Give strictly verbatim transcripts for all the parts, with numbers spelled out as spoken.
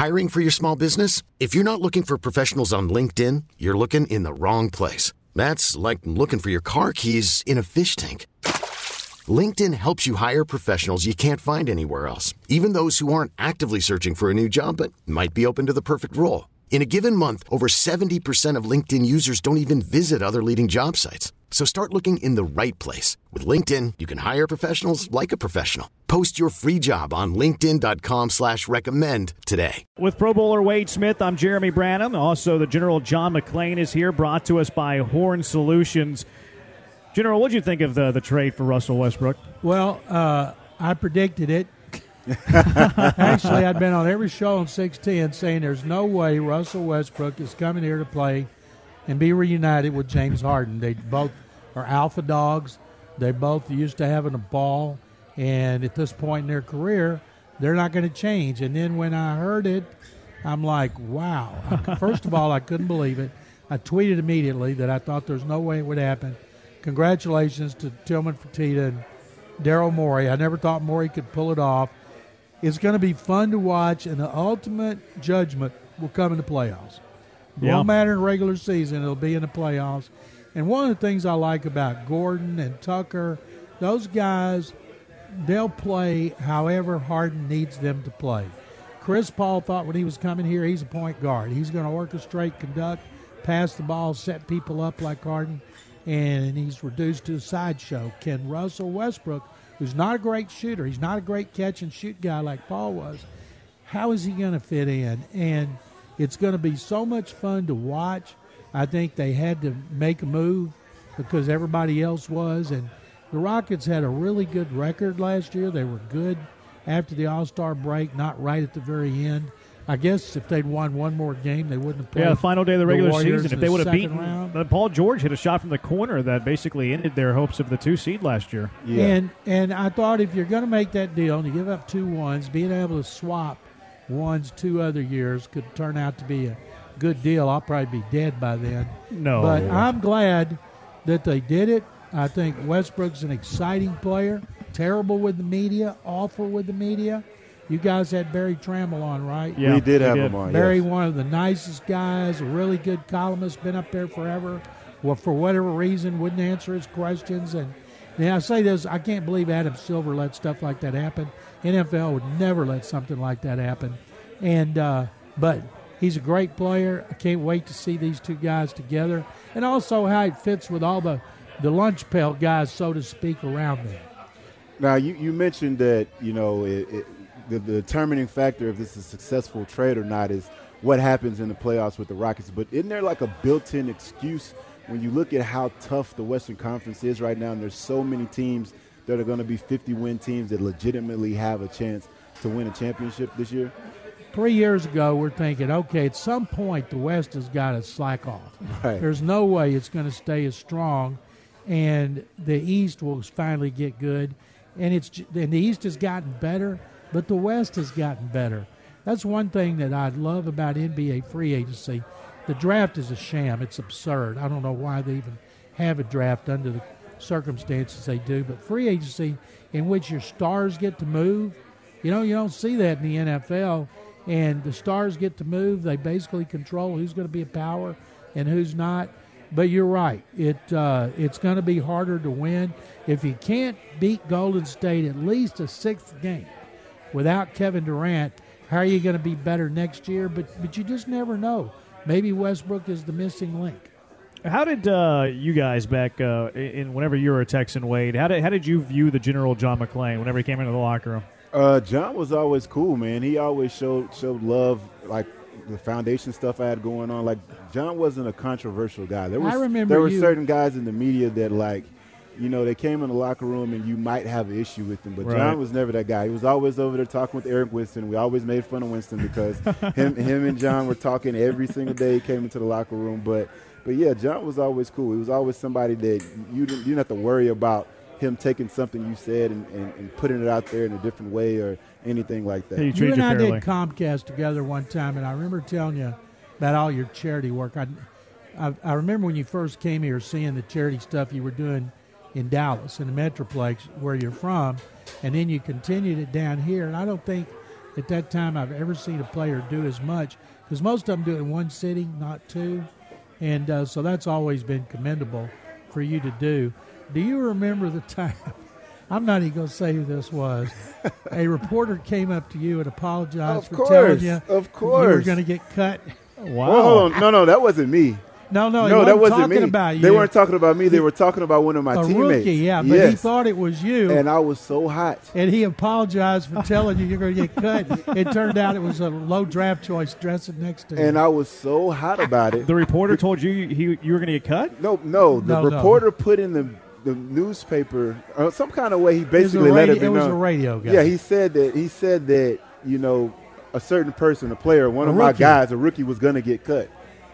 Hiring for your small business? If you're not looking for professionals on LinkedIn, you're looking in the wrong place. That's like looking for your car keys in a fish tank. LinkedIn helps you hire professionals you can't find anywhere else, even those who aren't actively searching for a new job but might be open to the perfect role. In a given month, over seventy percent of LinkedIn users don't even visit other leading job sites. So start looking in the right place. With LinkedIn, you can hire professionals like a professional. Post your free job on linkedin.com slash recommend today. With Pro Bowler Wade Smith, I'm Jeremy Branham. Also, the General John McClain is here, brought to us by Horn Solutions. General, what did you think of the, the trade for Russell Westbrook? Well, uh, I predicted it. Actually, I'd been on every show on six ten saying there's no way Russell Westbrook is coming here to play and be reunited with James Harden. They both are alpha dogs. They both used to having a ball, and at this point in their career, they're not going to change. And then when I heard it, I'm like, wow. First of all, I couldn't believe it. I tweeted immediately that I thought there's no way it would happen. Congratulations to Tillman Fertitta and Daryl Morey. I never thought Morey could pull it off. It's going to be fun to watch, and the ultimate judgment will come in the playoffs. It Yeah. won't matter in regular season. It'll be in the playoffs. And one of the things I like about Gordon and Tucker, those guys, they'll play however Harden needs them to play. Chris Paul thought when he was coming here, he's a point guard. He's going to orchestrate, conduct, pass the ball, set people up like Harden, and he's reduced to a sideshow. Can Russell Westbrook, who's not a great shooter, he's not a great catch-and-shoot guy like Paul was, how is he going to fit in? And it's going to be so much fun to watch. I think they had to make a move because everybody else was. And the Rockets had a really good record last year. They were good after the All-Star break, not right at the very end. I guess if they'd won one more game, they wouldn't have played. Yeah, the final day of the regular the season. If they would have beaten, round. uh, Paul George hit a shot from the corner that basically ended their hopes of the two seed last year. Yeah. And and I thought if you're going to make that deal and you give up two ones, being able to swap ones two other years could turn out to be a good deal. I'll probably be dead by then. No. But I'm glad that they did it. I think Westbrook's an exciting player. Terrible with the media, awful with the media. You guys had Barry Trammell on, right? Yeah, we did have did. him on. Barry, yes. one of the nicest guys, a really good columnist, been up there forever. Well, for whatever reason, wouldn't answer his questions. And now I say this, I can't believe Adam Silver let stuff like that happen. N F L would never let something like that happen. And uh, but he's a great player. I can't wait to see these two guys together, and also how it fits with all the the lunch pail guys, so to speak, around them. Now, you, you mentioned that, you know, it, it, the, the determining factor if this is a successful trade or not is what happens in the playoffs with the Rockets. But isn't there like a built-in excuse when you look at how tough the Western Conference is right now, and there's so many teams that are going to be fifty-win teams that legitimately have a chance to win a championship this year? Three years ago, we're thinking, okay, at some point the West has got to slack off. Right. There's no way it's going to stay as strong, and the East will finally get good. And it's and the East has gotten better, but the West has gotten better. That's one thing that I love about N B A free agency. The draft is a sham. It's absurd. I don't know why they even have a draft under the circumstances they do. But free agency in which your stars get to move, you know, you don't see that in the N F L. And the stars get to move. They basically control who's going to be a power and who's not. But you're right. It uh, it's going to be harder to win. If you can't beat Golden State at least a sixth game without Kevin Durant, how are you going to be better next year? But but you just never know. Maybe Westbrook is the missing link. How did uh, you guys back uh, in whenever you were a Texan, Wade? How did how did you view the General John McClain whenever he came into the locker room? Uh, John was always cool, man. He always showed showed love, like the foundation stuff I had going on. Like, John wasn't a controversial guy. There was I remember there were you. certain guys in the media that, like, you know, they came in the locker room and you might have an issue with them, but Right. John was never that guy. He was always over there talking with Eric Winston. We always made fun of Winston because him him and John were talking every single day he came into the locker room. But but yeah, John was always cool. He was always somebody that you didn't, you didn't have to worry about him taking something you said and, and, and putting it out there in a different way or anything like that. He You treated and I fairly. did Comcast together one time, and I remember telling you about all your charity work. I, I, I remember when you first came here seeing the charity stuff you were doing in Dallas, in the Metroplex, where you're from, and then you continued it down here. And I don't think at that time I've ever seen a player do as much, because most of them do it in one sitting, not two. And uh, so that's always been commendable for you to do. Do you remember the time, I'm not even going to say who this was, a reporter came up to you and apologized of for course, telling you of course. you were going to get cut? Wow. Well, hold on. No, no, that wasn't me. No, no, no, he that wasn't wasn't talking me. about you. They weren't talking about me. They were talking about one of my a teammates. rookie, yeah, but yes. he thought it was you. And I was so hot. And he apologized for telling you you're going to get cut. It turned out it was a low draft choice dressing next to him. And I was so hot about it. The reporter told you he, you were going to get cut? No, no. The No, no. reporter put in the the newspaper uh, some kind of way. He basically it let radio, it be It was known. a radio guy. Yeah, he said that. He said that you know a certain person, a player, one A of my rookie. guys, a rookie, was going to get cut.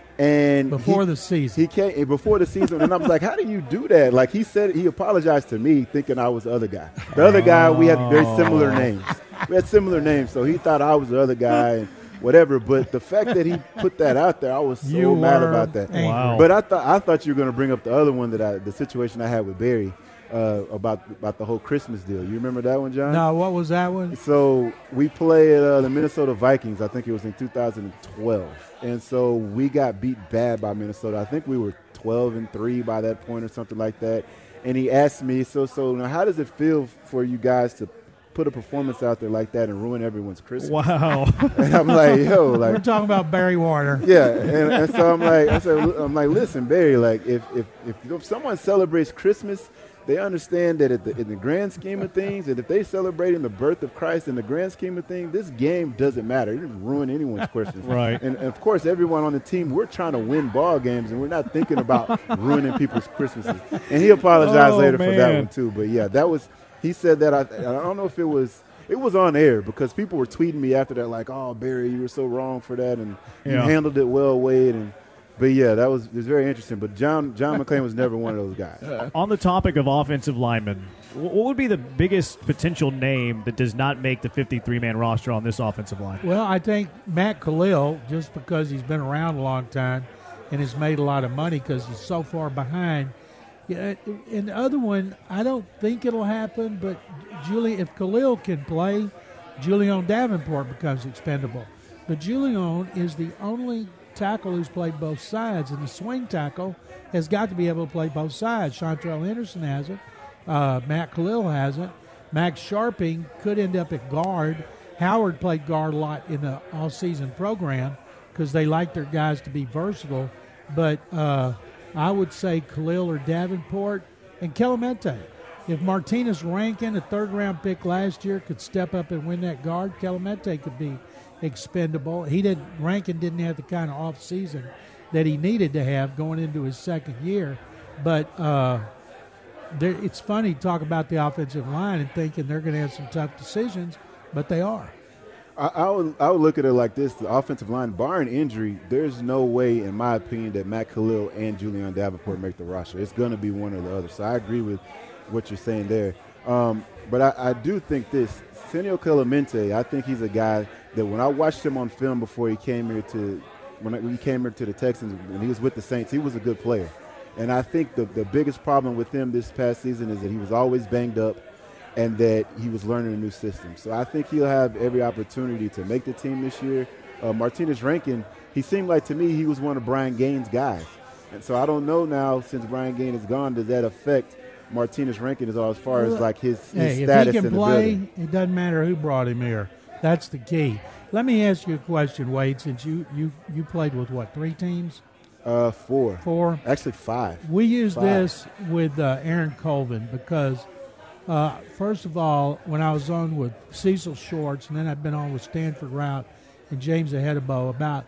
And Before he, the season. he came before the season, and I was like, "How do you do that?" Like he said, he apologized to me, thinking I was the other guy. The other guy, we had very similar names. We had similar names, so he thought I was the other guy and whatever. But the fact that he put that out there, I was so You mad were about that. angry. Wow. But I thought I thought you were going to bring up the other one that I, the situation I had with Barry uh, about about the whole Christmas deal. You remember that one, John? No, what was that one? So we played uh, the Minnesota Vikings. I think it was in two thousand twelve, and so we got beat bad by Minnesota. I think we were twelve and three by that point or something like that. And he asked me, so so now how does it feel for you guys to put a performance out there like that and ruin everyone's Christmas? Wow. And I'm like, yo, like We're talking about Barry Warner. yeah, and, and so I'm like, I said, I'm like, listen, Barry, like if if if, if someone celebrates Christmas, they understand that at the, in the grand scheme of things, that if they celebrating the birth of Christ in the grand scheme of things, this game doesn't matter. It doesn't ruin anyone's Christmas. Right. And, and of course, everyone on the team, we're trying to win ball games, and we're not thinking about ruining people's Christmases. And he apologized Oh, later for that man. one too. But yeah, that was he said that I I don't know if it was. It was on air because people were tweeting me after that, like, "Oh, Barry, you were so wrong for that, and you Yeah. handled it well, Wade." And but yeah, that was it was very interesting. But John John McClain was never one of those guys. On the topic of offensive linemen, wh- what would be the biggest potential name that does not make the fifty-three man roster on this offensive line? Well, I think Matt Khalil, just because he's been around a long time and has made a lot of money because he's so far behind. Yeah, and the other one, I don't think it'll happen, but Julie, if Khalil can play, Julian Davenport becomes expendable. But Julian is the only tackle who's played both sides, and the swing tackle has got to be able to play both sides. Chantrell Henderson hasn't. Uh, Matt Khalil hasn't. Max Sharping could end up at guard. Howard played guard a lot in the all-season program because they like their guys to be versatile. But uh, I would say Khalil or Davenport and Clemente. If Martinez Rankin, a third-round pick last year, could step up and win that guard, Clemente could be expendable. He didn't. Rankin didn't have the kind of off season that he needed to have going into his second year. But uh, there, it's funny to talk about the offensive line and thinking they're going to have some tough decisions, but they are. I, I would I would look at it like this: the offensive line, barring injury, there's no way, in my opinion, that Matt Khalil and Julian Davenport make the roster. It's going to be one or the other. So I agree with what you're saying there. Um, but I, I do think this: Senio Clemente. I think he's a guy that when I watched him on film before he came here to when, I, when he came here to the Texans, when he was with the Saints, he was a good player. And I think the the biggest problem with him this past season is that he was always banged up, and that he was learning a new system. So I think he'll have every opportunity to make the team this year. Uh, Martinez Rankin, he seemed like to me he was one of Brian Gaines' guys. And so I don't know now, since Brian Gaines is gone, does that affect Martinez Rankin as, as far as like his, his Hey, status if he in can the play, building? it doesn't matter who brought him here. That's the key. Let me ask you a question, Wade, since you, you, you played with, what, three teams? Uh, four. Four? Actually, five. We use Five. this with uh, Aaron Colvin because, uh, first of all, when I was on with Cecil Shorts, and then I've been on with Stanford Rout and James Ahedebo, about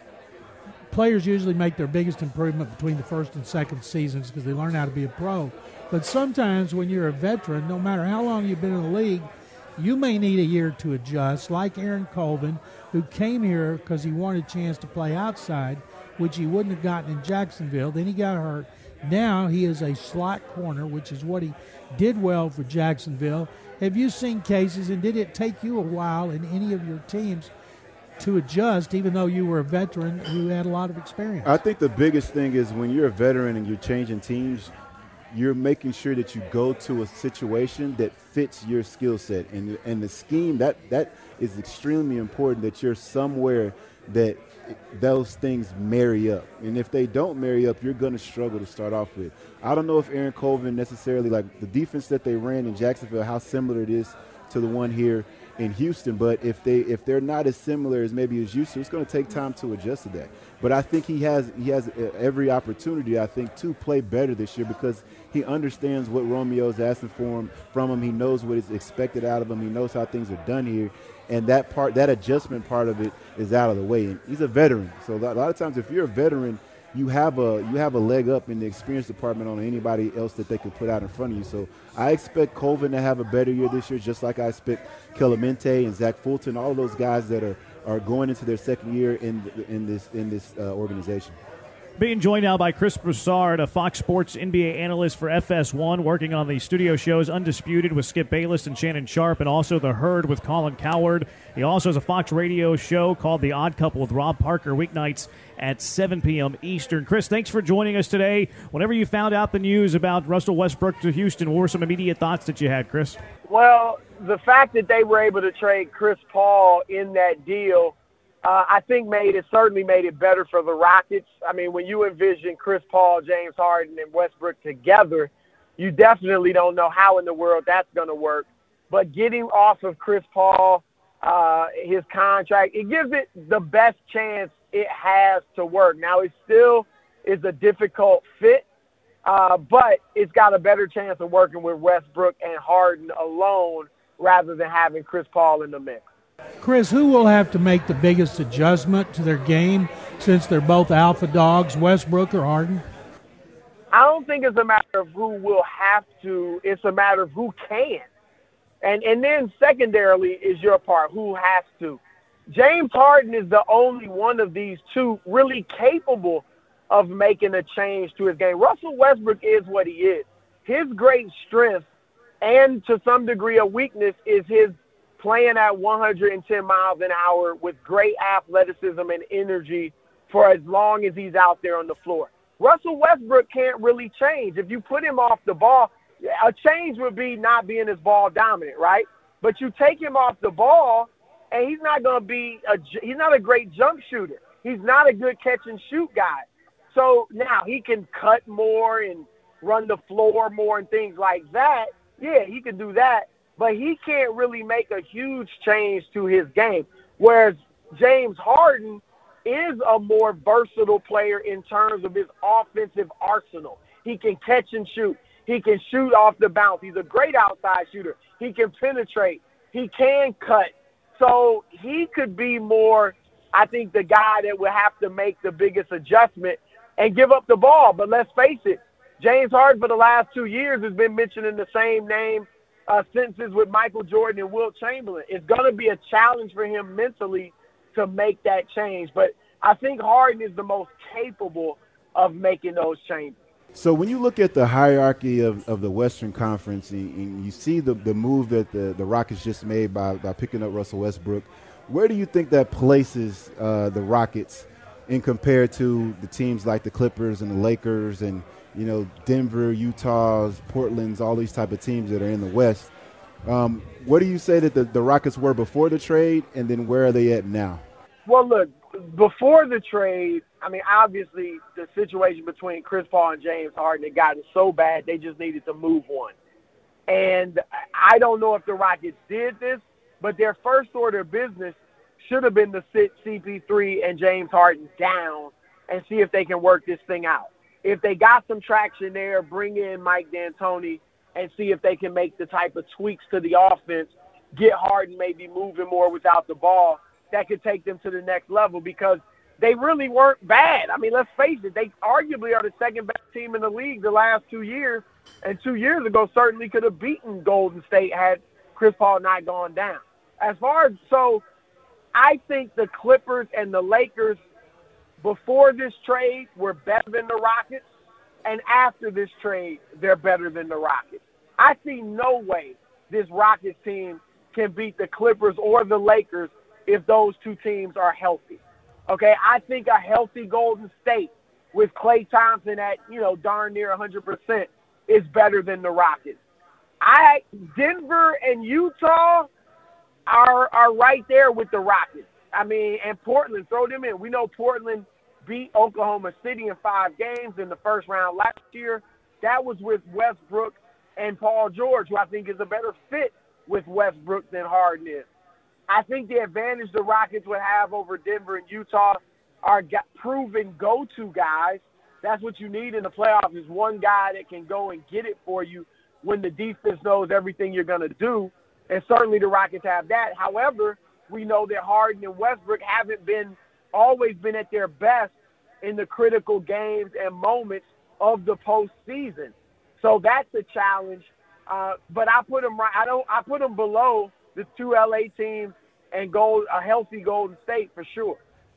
players usually make their biggest improvement between the first and second seasons because they learn how to be a pro. But sometimes when you're a veteran, no matter how long you've been in the league, you may need a year to adjust, like Aaron Colvin, who came here because he wanted a chance to play outside, which he wouldn't have gotten in Jacksonville. Then he got hurt. Now he is a slot corner, which is what he did well for Jacksonville. Have you seen cases, and did it take you a while in any of your teams to adjust, even though you were a veteran who had a lot of experience? I think the biggest thing is when you're a veteran and you're changing teams, you're making sure that you go to a situation that fits your skill set, and and the scheme that that is extremely important that you're somewhere that those things marry up. And if they don't marry up, you're going to struggle to start off with. I don't know if Aaron Colvin necessarily, like the defense that they ran in Jacksonville, how similar it is to the one here in Houston, but if they if they're not as similar as maybe as used to, it's going to take time to adjust to that. But I think he has he has every opportunity, I think, to play better this year because he understands what Romeo's asking for him from him. He knows what is expected out of him. He knows how things are done here, and that part, that adjustment part of it, is out of the way. And he's a veteran, so a lot of times, if you're a veteran, you have a you have a leg up in the experience department on anybody else that they could put out in front of you. So I expect Colvin to have a better year this year, just like I expect Clemente and Zach Fulton, all of those guys that are, are going into their second year in in this in this uh, organization. Being joined now by Chris Broussard, a Fox Sports N B A analyst for F S one, working on the studio shows Undisputed with Skip Bayless and Shannon Sharp, and also The Herd with Colin Cowherd. He also has a Fox radio show called The Odd Couple with Rob Parker, weeknights at seven p.m. Eastern. Chris, thanks for joining us today. Whenever you found out the news about Russell Westbrook to Houston, what were some immediate thoughts that you had, Chris? Well, the fact that they were able to trade Chris Paul in that deal, Uh, I think made it certainly made it better for the Rockets. I mean, when you envision Chris Paul, James Harden, and Westbrook together, you definitely don't know how in the world that's going to work. But getting off of Chris Paul, uh, his contract, it gives it the best chance it has to work. Now, it still is a difficult fit, uh, but it's got a better chance of working with Westbrook and Harden alone rather than having Chris Paul in the mix. Chris, who will have to make the biggest adjustment to their game since they're both alpha dogs, Westbrook or Harden? I don't think it's a matter of who will have to. It's a matter of who can. And and then secondarily is your part, who has to. James Harden is the only one of these two really capable of making a change to his game. Russell Westbrook is what he is. His great strength and to some degree a weakness is his playing at one hundred ten miles an hour with great athleticism and energy for as long as he's out there on the floor. Russell Westbrook can't really change. If you put him off the ball, a change would be not being as ball dominant, right? But you take him off the ball, and he's not going to be a he's not a great jump shooter. He's not a good catch and shoot guy. So now he can cut more and run the floor more and things like that. Yeah, he can do that. But he can't really make a huge change to his game. Whereas James Harden is a more versatile player in terms of his offensive arsenal. He can catch and shoot. He can shoot off the bounce. He's a great outside shooter. He can penetrate. He can cut. So he could be more, I think, the guy that will have to make the biggest adjustment and give up the ball. But let's face it, James Harden for the last two years has been mentioning the same name Uh, sentences with Michael Jordan and Wilt Chamberlain. It's going to be a challenge for him mentally to make that change. But I think Harden is the most capable of making those changes. So when you look at the hierarchy of, of the Western Conference and, and you see the, the move that the, the Rockets just made by, by picking up Russell Westbrook, where do you think that places uh, the Rockets in compared to the teams like the Clippers and the Lakers and you know, Denver, Utah's, Portland's, all these type of teams that are in the West. Um, what do you say that the, the Rockets were before the trade, and then where are they at now? Well, look, before the trade, I mean, obviously the situation between Chris Paul and James Harden had gotten so bad they just needed to move one. And I don't know if the Rockets did this, but their first order of business should have been to sit C P three and James Harden down and see if they can work this thing out. If they got some traction there, bring in Mike D'Antoni and see if they can make the type of tweaks to the offense, get Harden maybe moving more without the ball, that could take them to the next level because they really weren't bad. I mean, let's face it, they arguably are the second best team in the league the last two years, and two years ago certainly could have beaten Golden State had Chris Paul not gone down. As far as, so I think the Clippers and the Lakers before this trade were better than the Rockets, and after this trade, they're better than the Rockets. I see no way this Rockets team can beat the Clippers or the Lakers if those two teams are healthy. Okay, I think a healthy Golden State with Klay Thompson at, you know, darn near one hundred percent is better than the Rockets. I Denver and Utah, are are right there with the Rockets. I mean, and Portland, throw them in. We know Portland beat Oklahoma City in five games in the first round last year. That was with Westbrook and Paul George, who I think is a better fit with Westbrook than Harden is. I think the advantage the Rockets would have over Denver and Utah are proven go-to guys. That's what you need in the playoffs, is one guy that can go and get it for you when the defense knows everything you're going to do. And certainly the Rockets have that. However, we know that Harden and Westbrook haven't been always been at their best in the critical games and moments of the postseason. So that's a challenge. Uh, but I put them right. I don't. I put them below the two L A teams and gold, a healthy Golden State for sure.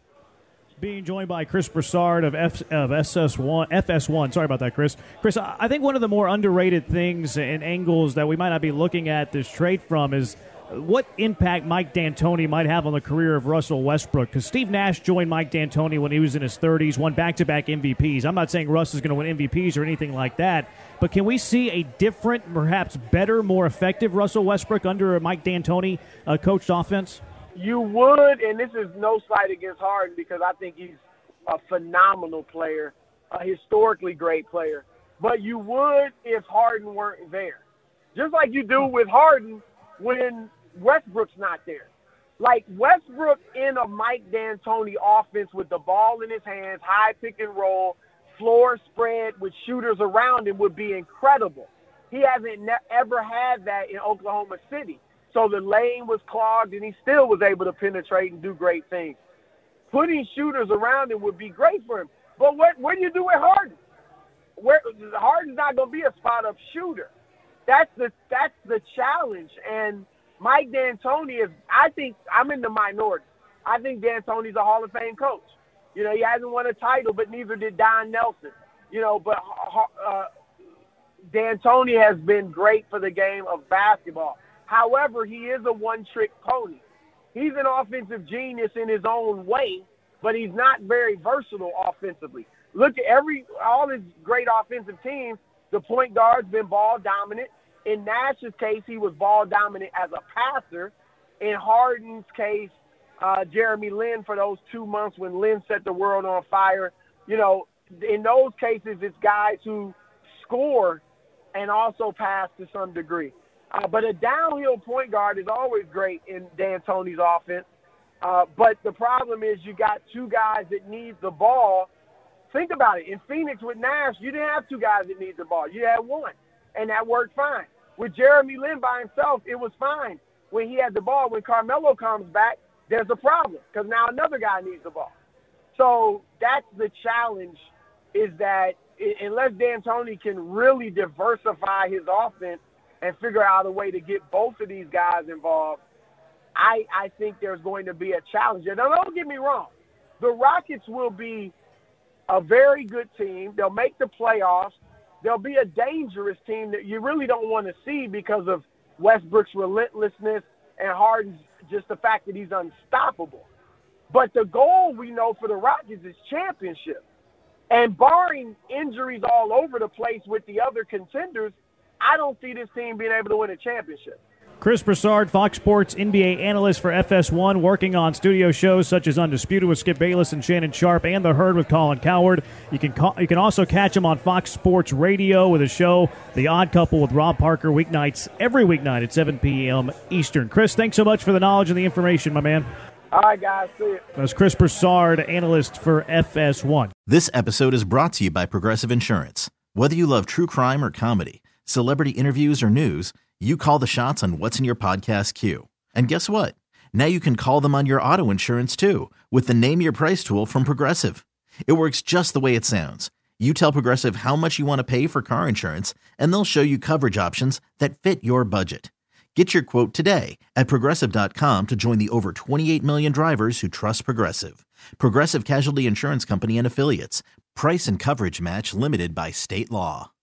Being joined by Chris Broussard of, F, of S S one, F S one. Sorry about that, Chris. Chris, I think one of the more underrated things and angles that we might not be looking at this trade from is what impact Mike D'Antoni might have on the career of Russell Westbrook. Because Steve Nash joined Mike D'Antoni when he was in his thirties, won back-to-back M V Ps. I'm not saying Russ is going to win M V Ps or anything like that, but can we see a different, perhaps better, more effective Russell Westbrook under a Mike D'Antoni uh, coached offense? You would, and this is no slight against Harden because I think he's a phenomenal player, a historically great player. But you would if Harden weren't there. Just like you do with Harden when Westbrook's not there. Like Westbrook in a Mike D'Antoni offense with the ball in his hands, high pick and roll, floor spread with shooters around him would be incredible. He hasn't ne- ever had that in Oklahoma City. So the lane was clogged, and he still was able to penetrate and do great things. Putting shooters around him would be great for him. But what, what do you do with Harden? Where, Harden's not going to be a spot-up shooter. That's the that's the challenge. And Mike D'Antoni is, I think, I'm in the minority. I think D'Antoni's a Hall of Fame coach. You know, he hasn't won a title, but neither did Don Nelson. You know, but uh, D'Antoni has been great for the game of basketball. However, he is a one-trick pony. He's an offensive genius in his own way, but he's not very versatile offensively. Look at every all his great offensive teams, the point guard's been ball dominant. In Nash's case, he was ball dominant as a passer. In Harden's case, uh, Jeremy Lin for those two months when Lin set the world on fire. You know, in those cases, it's guys who score and also pass to some degree. Uh, but a downhill point guard is always great in D'Antoni's offense. Uh, but the problem is you got two guys that need the ball. Think about it. In Phoenix with Nash, you didn't have two guys that need the ball. You had one, and that worked fine. With Jeremy Lin by himself, it was fine when he had the ball. When Carmelo comes back, there's a problem because now another guy needs the ball. So that's the challenge, is that unless D'Antoni can really diversify his offense and figure out a way to get both of these guys involved, I, I think there's going to be a challenge. Now, don't get me wrong. The Rockets will be a very good team. They'll make the playoffs. They'll be a dangerous team that you really don't want to see because of Westbrook's relentlessness and Harden's just the fact that he's unstoppable. But the goal we know for the Rockets is championship. And barring injuries all over the place with the other contenders, I don't see this team being able to win a championship. Chris Broussard, Fox Sports N B A analyst for F S one, working on studio shows such as Undisputed with Skip Bayless and Shannon Sharp, and The Herd with Colin Cowherd. You can call, you can also catch him on Fox Sports Radio with a show, The Odd Couple with Rob Parker, weeknights, every weeknight at seven p.m. Eastern. Chris, thanks so much for the knowledge and the information, my man. All right, guys. See you. That was Chris Broussard, analyst for F S one. This episode is brought to you by Progressive Insurance. Whether you love true crime or comedy, celebrity interviews or news, you call the shots on what's in your podcast queue. And guess what? Now you can call them on your auto insurance too with the Name Your Price tool from Progressive. It works just the way it sounds. You tell Progressive how much you want to pay for car insurance, and they'll show you coverage options that fit your budget. Get your quote today at Progressive dot com to join the over twenty-eight million drivers who trust Progressive. Progressive Casualty Insurance Company and Affiliates. Price and coverage match limited by state law.